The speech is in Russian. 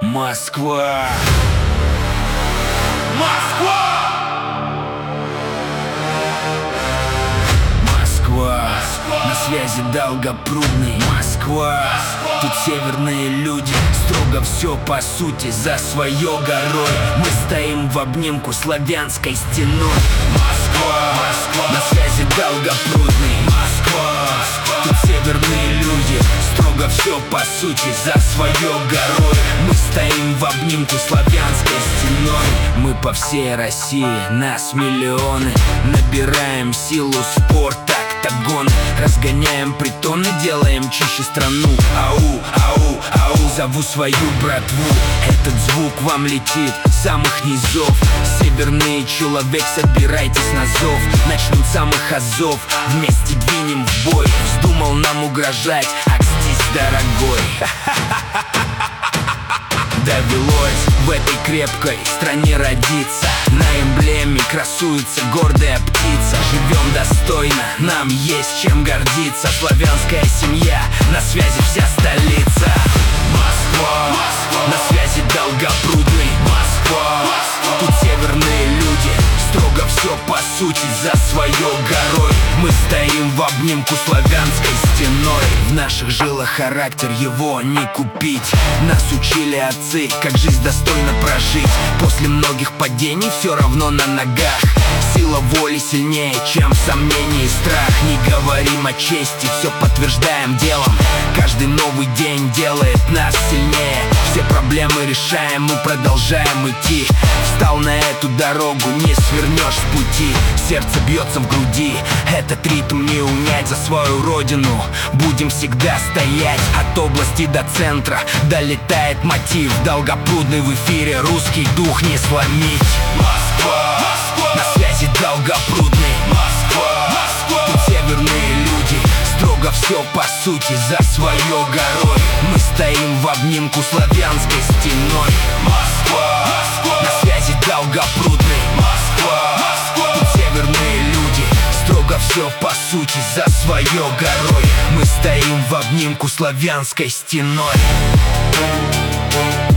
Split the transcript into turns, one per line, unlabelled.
Москва! Москва! Москва! На связи Долгопрудный. Москва! Тут северные люди, строго все по сути, за свое горой. Мы стоим в обнимку славянской стеной. Москва! На связи Долгопрудный. Москва! Тут северные люди, строго все по сути, за свое горой. Мы стоим в обнимку славянской стеной. Мы по всей России, нас миллионы. Набираем силу, спорт, октагон. Разгоняем притоны, делаем чище страну. Ау, ау, ау, зову свою братву. Этот звук вам летит с самых низов. Северный человек, собирайтесь на зов. Начнем с самых азов, вместе двинем в бой. Вздумал нам угрожать, акстись, дорогой. Довелось в этой крепкой стране родиться. На эмблеме красуется гордая птица. Живем достойно, нам есть чем гордиться. Славянская семья, на связи вся столица. Москва, на связи Долгопрудный. Москва, тут северные люди, строго все по сути, за свое горой. Мы стоим в обнимку славянской стеной. В наших жилах характер, его не купить. Нас учили отцы, как жизнь достойно прожить. После многих падений все равно на ногах. Сила воли сильнее, чем сомнения и страх. Не говорим о чести, все подтверждаем делом. Каждый новый день делает нас сильнее. Все проблемы решаем, мы продолжаем идти. Встал на эту дорогу, не свернешь с пути. Сердце бьется в груди, этот ритм не унять. За свою родину будем всегда стоять. От области до центра долетает мотив. Долгопрудный в эфире, русский дух не сломить. Москва, на связи Долгопрудный. Москва, тут северные люди, строго все по сути, за свое горой. Мы стоим в обнимку славянской стеной. Москва, на связи Долгопрудный. Москва, тут северные люди, строго все по сути, за свое горой. Мы стоим в обнимку славянской стеной.